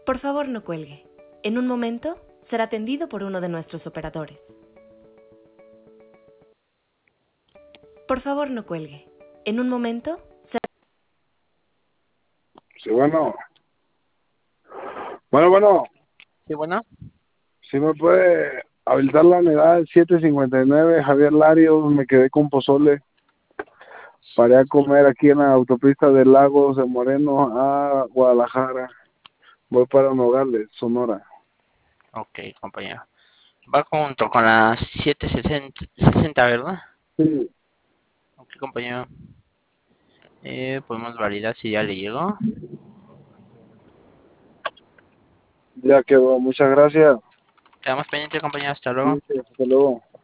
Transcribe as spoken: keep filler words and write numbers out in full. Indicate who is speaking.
Speaker 1: Por favor, no cuelgue. En un momento será atendido por uno de nuestros operadores. Por favor, no cuelgue. En un momento será...
Speaker 2: Sí, bueno. Bueno, bueno.
Speaker 3: Sí, bueno.
Speaker 2: Si me puede habilitar la unidad siete cincuenta y nueve, Javier Larios, me quedé con pozole. Paré a comer aquí en la autopista de Lagos de Moreno a Guadalajara. Voy para Nogales, Sonora.
Speaker 3: Ok, compañero. Va junto con la siete sesenta, ¿verdad?
Speaker 2: Sí.
Speaker 3: Ok, compañero. Eh, podemos validar si ya le llegó.
Speaker 2: Ya quedó, muchas gracias.
Speaker 3: Quedamos pendientes, compañero. Hasta luego.
Speaker 2: Sí, sí, hasta luego.